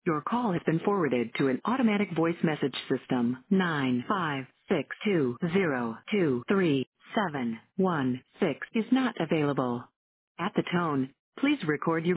Your call has been forwarded to an automatic voice message system. 95620237116 is not available. At the tone, please record your